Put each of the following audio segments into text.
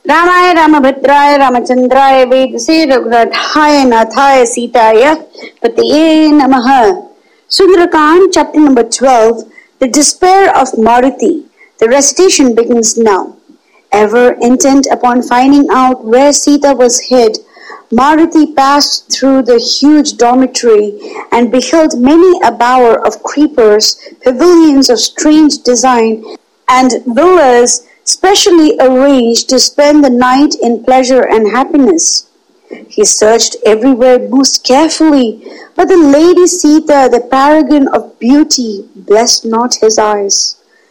रामाय रामभद्राय रामचंद्राय वेदसे रघुनाथाय नाथाय सीताय पतये नमः. Sundarakand, chapter number 12, The Despair of Maruti. The recitation begins now. Ever intent upon finding out where Sita was hid, Maruti passed through the huge dormitory and beheld many a bower of creepers, pavilions of strange design, and villas specially arranged to spend the night in pleasure and happiness. He searched everywhere most carefully, but the Lady Sita, the paragon of beauty, blessed not his eyes.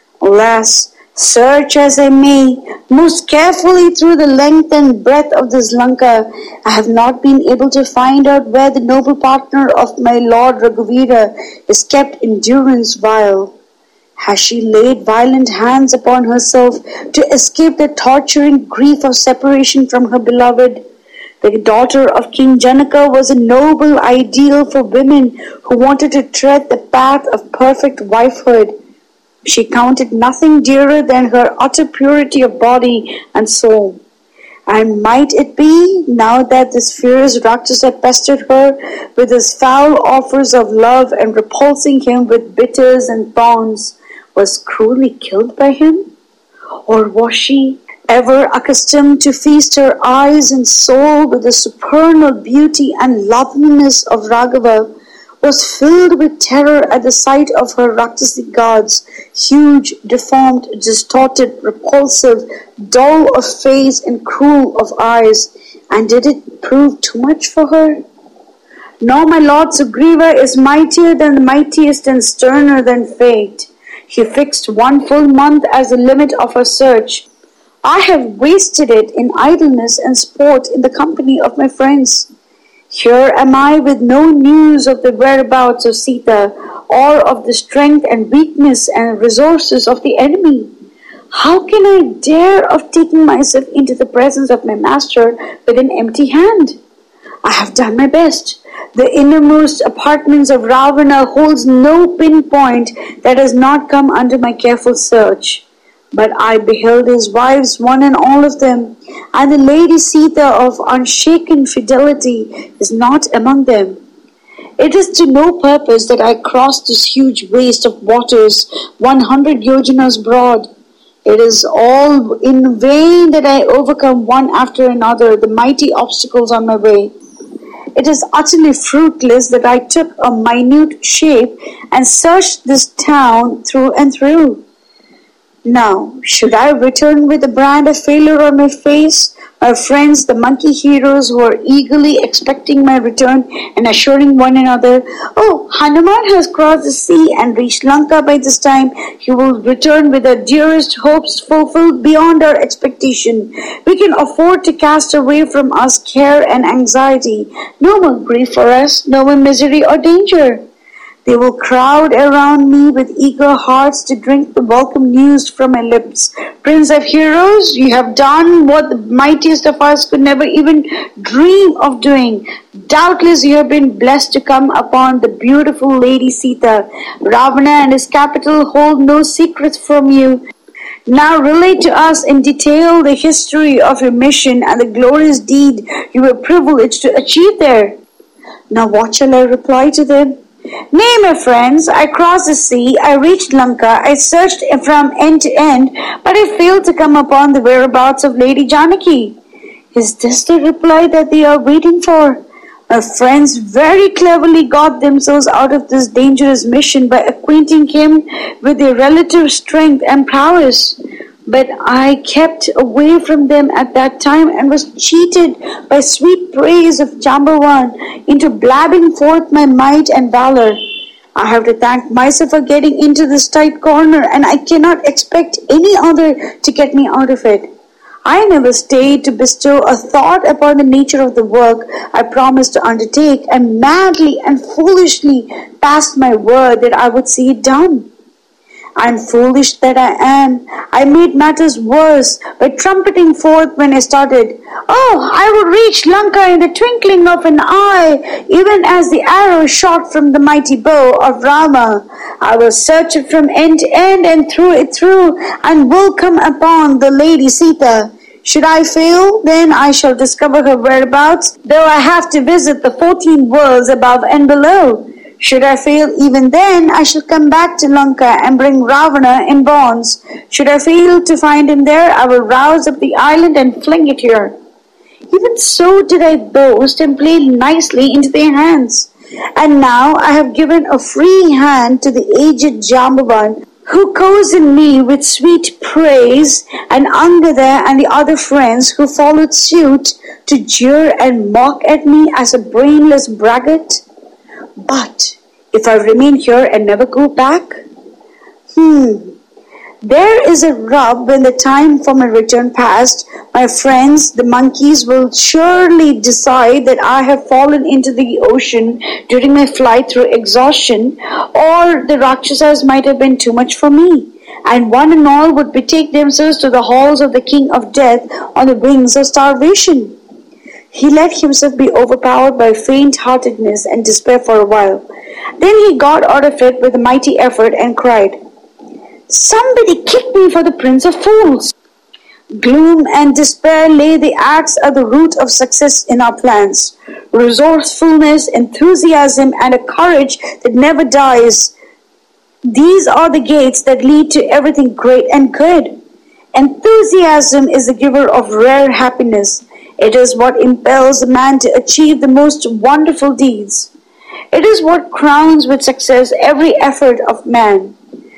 Alas, search as I may, most carefully through the length and breadth of this Lanka, I have not been able to find out where the noble partner of my Lord Raghuvira is kept in durance vile. Has she laid violent hands upon herself to escape the torturing grief of separation from her beloved? The daughter of King Janaka was a noble ideal for women who wanted to tread the path of perfect wifehood. She counted nothing dearer than her utter purity of body and soul. And might it be, now that this fierce Rakshasa pestered her with his foul offers of love and repulsing him with bitters and thorns, was cruelly killed by him? Or was she, ever accustomed to feast her eyes and soul with the supernal beauty and loveliness of Raghava, was filled with terror at the sight of her Rakshasi gods, huge, deformed, distorted, repulsive, dull of face and cruel of eyes, and did it prove too much for her? No, my Lord Sugriva is mightier than the mightiest and sterner than fate. He fixed 1 full month as the limit of her search. I have wasted it in idleness and sport in the company of my friends. Here am I with no news of the whereabouts of Sita, or of the strength and weakness and resources of the enemy. How can I dare of taking myself into the presence of my master with an empty hand? I have done my best. The innermost apartments of Ravana holds no pinpoint that has not come under my careful search. But I beheld his wives, one and all of them, and the Lady Sita of unshaken fidelity is not among them. It is to no purpose that I crossed this huge waste of waters, 100 yojanas broad. It is all in vain that I overcome one after another the mighty obstacles on my way. It is utterly fruitless that I took a minute shape and searched this town through and through. Now, should I return with a brand of failure on my face? My friends, the monkey heroes, who are eagerly expecting my return and assuring one another, "Oh, Hanuman has crossed the sea and reached Lanka by this time. He will return with our dearest hopes fulfilled beyond our expectation. We can afford to cast away from us care and anxiety. No more grief for us, no more misery or danger." They will crowd around me with eager hearts to drink the welcome news from my lips. "Prince of heroes, you have done what the mightiest of us could never even dream of doing. Doubtless you have been blessed to come upon the beautiful Lady Sita. Ravana and his capital hold no secrets from you. Now relate to us in detail the history of your mission and the glorious deed you were privileged to achieve there." Now what shall I reply to them? "Nay, my friends, I crossed the sea, I reached Lanka, I searched from end to end, but I failed to come upon the whereabouts of Lady Janaki." Is this the reply that they are waiting for? My friends very cleverly got themselves out of this dangerous mission by acquainting him with their relative strength and prowess. But I kept away from them at that time and was cheated by sweet praise of Jambavan into blabbing forth my might and valor. I have to thank myself for getting into this tight corner, and I cannot expect any other to get me out of it. I never stayed to bestow a thought upon the nature of the work I promised to undertake, and madly and foolishly passed my word that I would see it done. And foolish that I am, I made matters worse by trumpeting forth when I started, "Oh, I will reach Lanka in the twinkling of an eye, even as the arrow shot from the mighty bow of Rama. I will search it from end to end and through it through, and will come upon the Lady Sita. Should I fail, then I shall discover her whereabouts, though I have to visit the 14 worlds above and below. Should I fail even then, I shall come back to Lanka and bring Ravana in bonds. Should I fail to find him there, I will rouse up the island and fling it here. Even so did I boast and played nicely into their hands. And now I have given a free hand to the aged Jambavan, who cozened me with sweet praise, and Angada and the other friends who followed suit to jeer and mock at me as a brainless braggart. But if I remain here and never go back, there is a rub. When the time for my return passed, my friends, the monkeys, will surely decide that I have fallen into the ocean during my flight through exhaustion, or the Rakshasas might have been too much for me, and one and all would betake themselves to the halls of the king of death on the wings of starvation. He let himself be overpowered by faint-heartedness and despair for a while. Then he got out of it with a mighty effort and cried, "Somebody kick me for the prince of fools!" Gloom and despair lay the axe at the root of success in our plans. Resourcefulness, enthusiasm, and a courage that never dies. These are the gates that lead to everything great and good. Enthusiasm is the giver of rare happiness. It is what impels a man to achieve the most wonderful deeds. It is what crowns with success every effort of man.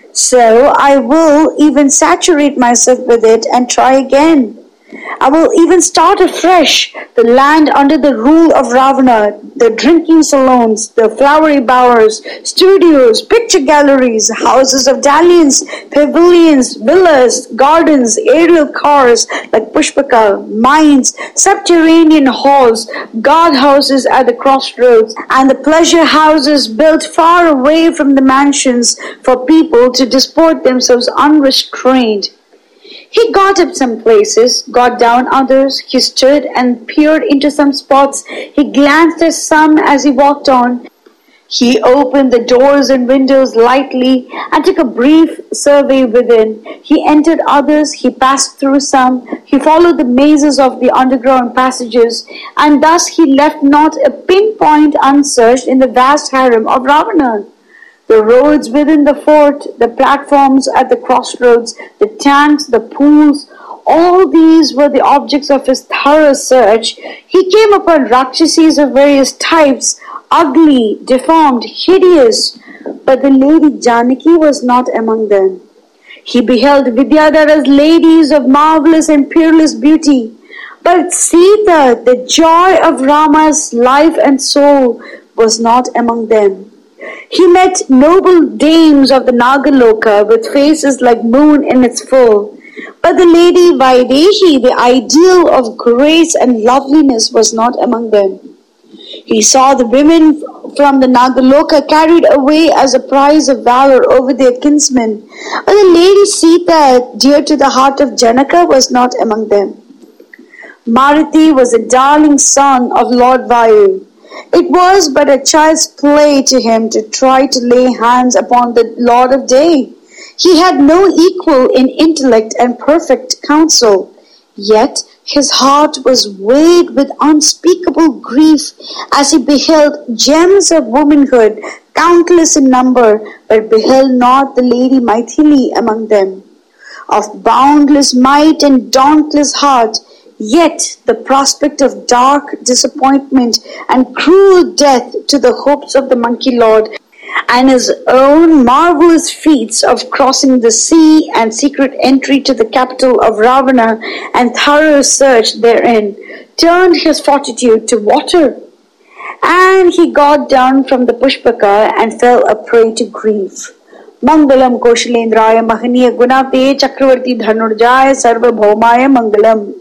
So I will even saturate myself with it and try again. I will even start afresh the land under the rule of Ravana, the drinking saloons, the flowery bowers, studios, picture galleries, houses of dalliance, pavilions, villas, gardens, aerial cars like Pushpaka, mines, subterranean halls, guard houses at the crossroads, and the pleasure houses built far away from the mansions for people to disport themselves unrestrained. He got up some places, got down others, he stood and peered into some spots, he glanced at some as he walked on. He opened the doors and windows lightly and took a brief survey within. He entered others, he passed through some, he followed the mazes of the underground passages, and thus he left not a pinpoint unsearched in the vast harem of Ravana. The roads within the fort, the platforms at the crossroads, the tanks, the pools, all these were the objects of his thorough search. He came upon Rakshasis of various types, ugly, deformed, hideous, but the lady Janaki was not among them. He beheld Vidyadhara's ladies of marvelous and peerless beauty, but Sita, the joy of Rama's life and soul, was not among them. He met noble dames of the Nagaloka with faces like moon in its full, but the lady Vaidehi, the ideal of grace and loveliness, was not among them. He saw the women from the Nagaloka carried away as a prize of valor over their kinsmen, but the lady Sita, dear to the heart of Janaka, was not among them. Maruti was a darling son of Lord Vayu. It was but a child's play to him to try to lay hands upon the Lord of Day. He had no equal in intellect and perfect counsel, yet his heart was weighed with unspeakable grief as he beheld gems of womanhood, countless in number, but beheld not the lady Maithili among them. Of boundless might and dauntless heart, yet the prospect of dark disappointment and cruel death to the hopes of the monkey lord, and his own marvelous feats of crossing the sea and secret entry to the capital of Ravana and thorough search therein, turned his fortitude to water, and he got down from the Pushpaka and fell a prey to grief. Mangalam Koshalendraya Mahaniya Gunate Chakravarti Dhanurjaya Sarvabhaumaya Mangalam.